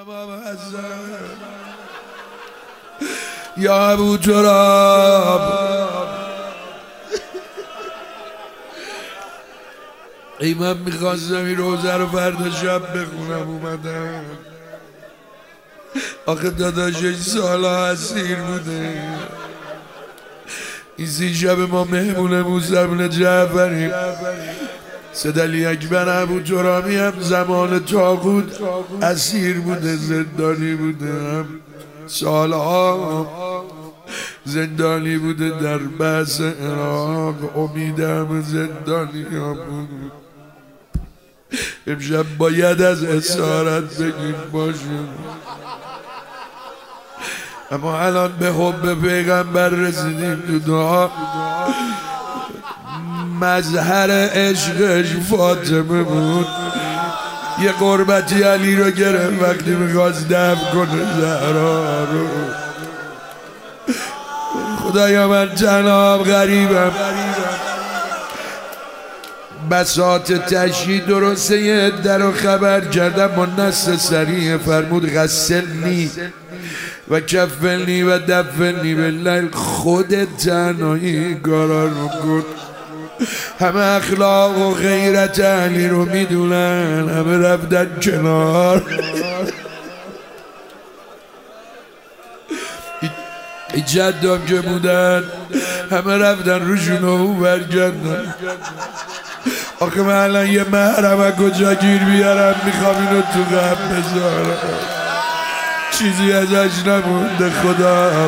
یا ابو تراب ای من میخواستم این روزه رو فردا شب بخونم اومدم. آخه داداشش سالا اسیر بوده. این 30 شب ما مهمون موسی بن جعفریم. سید علی اکبر ابو ترابی هم زمان طاغوت اسیر بوده، زندانی بوده، هم سالها زندانی بوده در بحث عراق. امیدم زندانی ها بود. امشب باید از اسارت بگیم باشیم. اما الان به حب پیغمبر رسیدیم. تو دعا مظهر عشقش فاطمه بود. یه قربتی علی رو گرفت وقتی میخواست دفع کنه زهرا رو. خدایا من جناب غریبم. بساط تشییع درسته یه در رو خبر کردم با نصر سریع فرمود غسلنی و کفلنی و دفلنی باللیل. خودت تنهایی کارا رو کن. همه اخلاق و غیرت علی رو میدونن، همه رفتن کنار. ای جدام که بودن همه رفتن روشون رو برگردن. آخه من الان یه محرم کجا گیر بیارم میخوام اینو تو قبل بذارم. چیزی ازش نمونده. خدا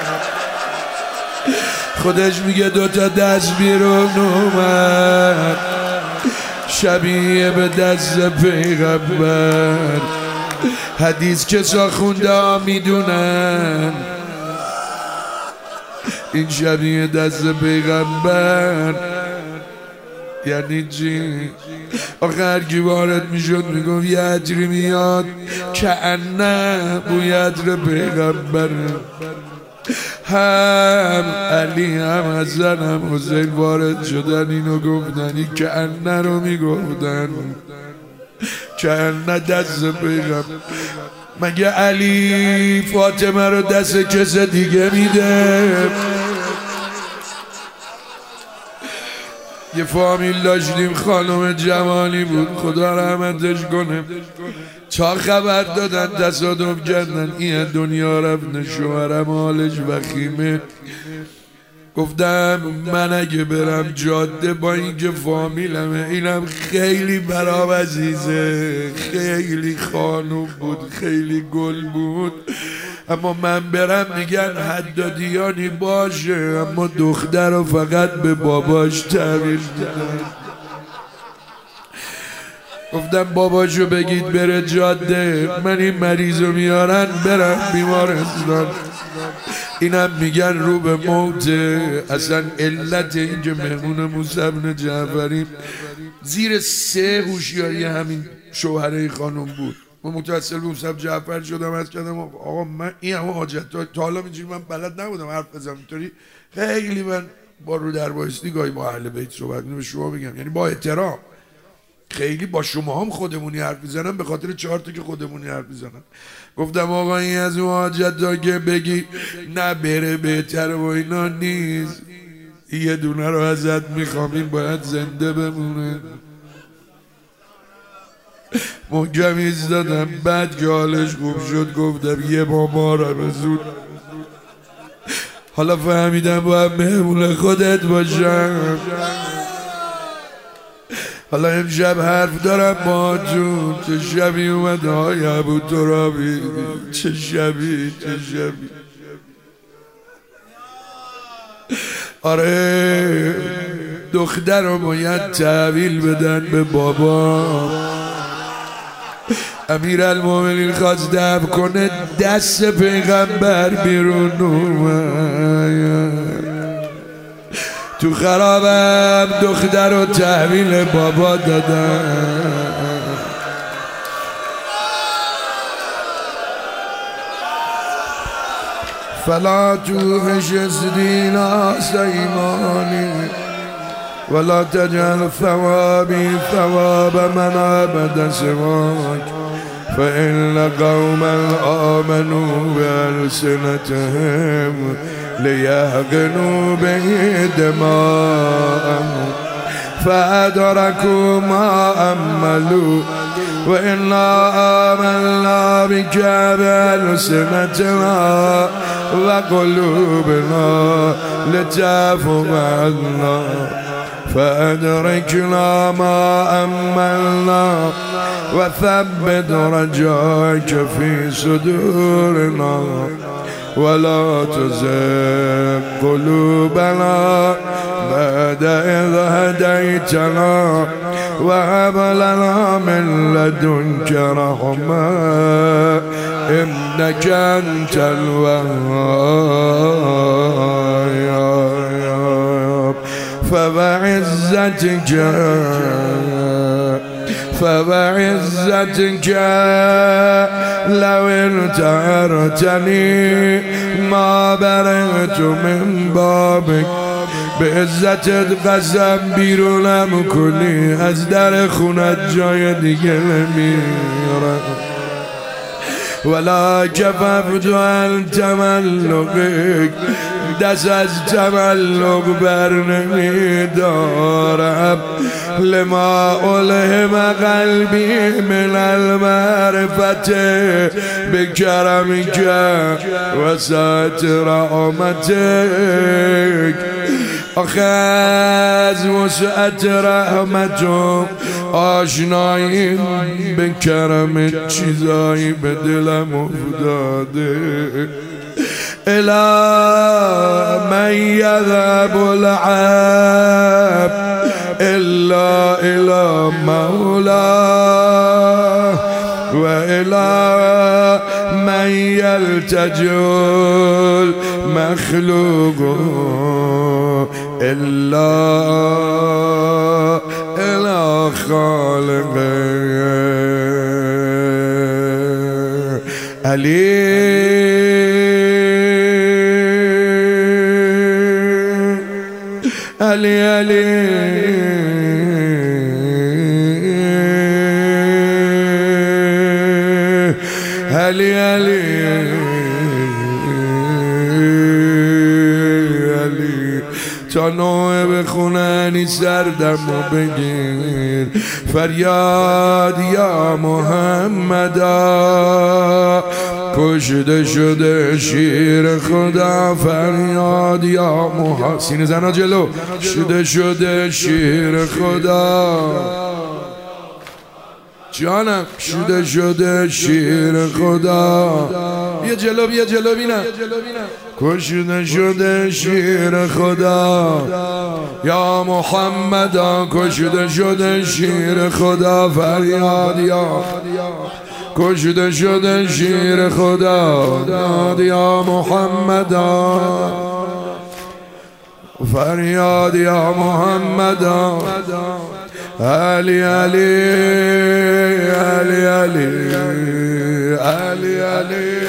خودش میگه 2 تا دست بیرون اومد شبیه به دست پیغمبر. حدیث کسا خونده ها میدونن این شبیه دست پیغمبر یعنی چی؟ آخه هرکی وارد میشد میگفت یه عطری میاد که انه بوی عطر پیغمبر. هم علی هم حسن هم حسین وارد شدن اینو گفتن. این که انه رو میگفتن که انه دست پیغمبر. مگه علی فاطمه رو دست کس دیگه میده؟ یه فامیل داشتیم خانم جمالی بود خدا رحمتش کنه. چا خبر دادن تصادف کردن این دنیا رفت. شوهرم حالش وخیمه. گفتم من اگه برم جاده با اینکه فامیلمه اینم خیلی برام عزیزه، خیلی خانوم بود، خیلی گل بود، اما من برم میگن حدادیانی باشه اما دختر رو فقط به باباش تحویل میدن. گفتم باباشو بگید بره جاده، من این مریض رو میارن برم بیمارستان. اینم میگن رو به موت. اصلا علت این که مهمون موسی بن جعفری زیر 3 هوشیاری همین شوهره خانم بود. من متوسل به موسی بن جعفر شدم از کردم آقا من این همه حاجت تا حالا اینجوری من بلد نبودم حرف بزنم اینطوری. خیلی من با رو در بایستی گاهی با اهل بیت صحبت به شما بگم، یعنی با احترام خیلی با شما هم خودمونی حرف میزنم به خاطر 4 تا که خودمونی حرف میزنم. گفتم آقا این از اون حاجت ها که بگی نه بره بهتر و اینا نیست، یه دونه رو ازت میخوام این باید زنده بمونه. محکم ایستادم. بعد که حالش خوب شد گفتم یه بابا را بزود. حالا فهمیدم باید مهمون خودت باشم. حالا امشب حرف دارم با جون. چه شبی اومد های ابو ترابی، چه شبی چه شبی. آره دختر رو باید تحویل بدن به بابا. امیرالمومنین خواست دفع کنه دست پیغمبر بیرون اومد. تو خرابم دختر رو تحویل بابا دادن. فلا توحش دينا سيماني ولا تجعل ثوابي ثواب من عبد سواك فإن قوما آمنوا بألسنتهم ليهقنوا به دماءهم فأدركوا ما أملوا وإنا آمنا بك بألسنتنا وقلوبنا لتفهم عنا فأدركنا ما أملنا وثبت رجاك في صدورنا ولا تزغ قلوبنا بعد إذ هديتنا وهب لنا من لدنك رحمة إنك أنت الوهاب فبعزتك لو انتهرتني ما برئت من بابك بعزتت قسم بیرونم کنی از در خونت جای دیگه نمیرم ولا کففت عن تملقک دست از تملق بر نمیدارم لما ألهم قلبی من المعرفت بکرمک وسعت رحمتک آخه از وسعت رحمتم آشنایی به کرمت چیزایی به دلم افتاده الى من يذهب العبد الا الى مولاه وإلى من يلتجئ المخلوق إلا إلى خالقه علي علي علي علی علی علی تا نوع بخوننی سردم و بگیر فریاد یا محمدا کشته شده شیر خدا فریاد یا محمد سینه زنا جلو کشته شده شیر خدا جانم شده شده شیر خدا بیا جلو بینم کشته شده شیر خدا یا محمد کشته شده شیر خدا فریاد یا کشته شده شیر خدا یا محمد فریاد یا محمد علی علی علی علی علی علی